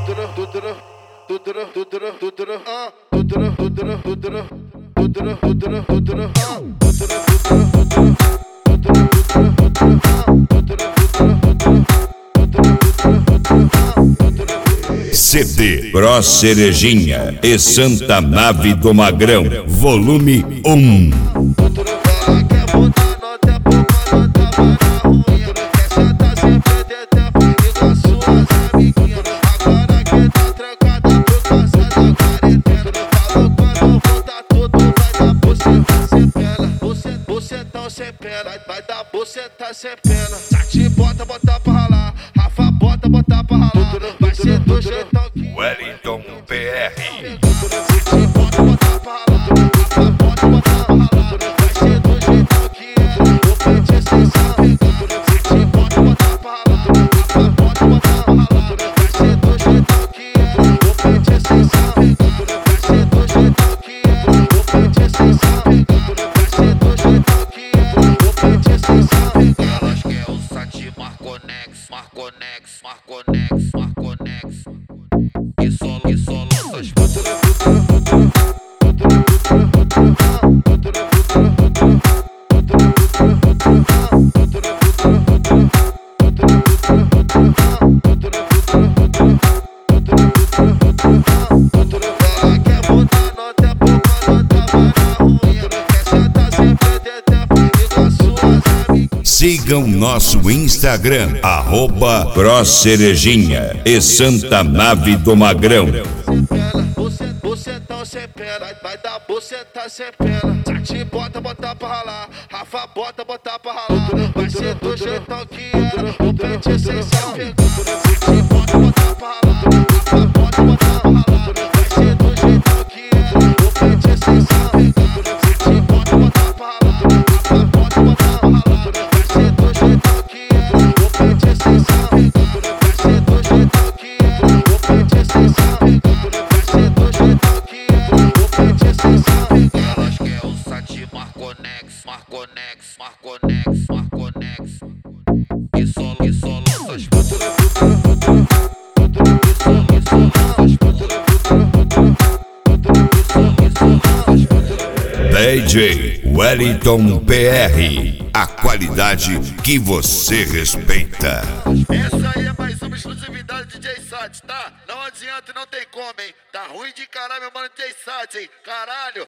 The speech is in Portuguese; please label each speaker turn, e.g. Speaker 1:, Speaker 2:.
Speaker 1: CD Bros Cerejinha e Santa Nave do Magrão, volume 1.
Speaker 2: Vai dar buceta sem pena. Sati bota pra ralar, Rafa bota pra ralar. Vai ser do jeitão que
Speaker 1: Wellington PR.
Speaker 2: Sati bota pra ralar, Rafa bota pra ralar. Vai ser do jeitão que o pente sem sabe. Sati bota pra ralar, Rafa bota pra ralar. Vai ser do jeitão que o pente sem sabe. Vai ser do jeitão que o pente sem sabe. Vai ser do jeitão que elas quer o Sati Marconex, Marconex, Marconex, Marconex. Que solo essas
Speaker 1: Sigam nosso Instagram, Bros Cerejinha e Santa Nave do Magrão.
Speaker 2: Bucetão sem pena, vai dar buceta sem pena. Sati bota pra ralar, Rafa bota pra ralar. Vai ser do jeitão que o pente sem saber. Sati bota pra ralar, Rafa bota pra ralar. Vai ser do jeitão que o pente sem saber. Sati bota pra ralar, Rafa bota pra ralar. Vai ser do jeitão que o pente sem saber. Vai ser do jeitão que o pente sem saber. Vai ser do jeitão que o pente sem saber. Elas quer o Sati Marconex, Marconex, Marconex, Marconex. Que solo essas
Speaker 1: DJ Wellington PR, a qualidade que você respeita.
Speaker 2: Essa aí é mais uma exclusividade de DJ Sati, tá? Não adianta e não tem como, hein? Tá ruim de caralho, meu mano DJ Sati, hein? Caralho!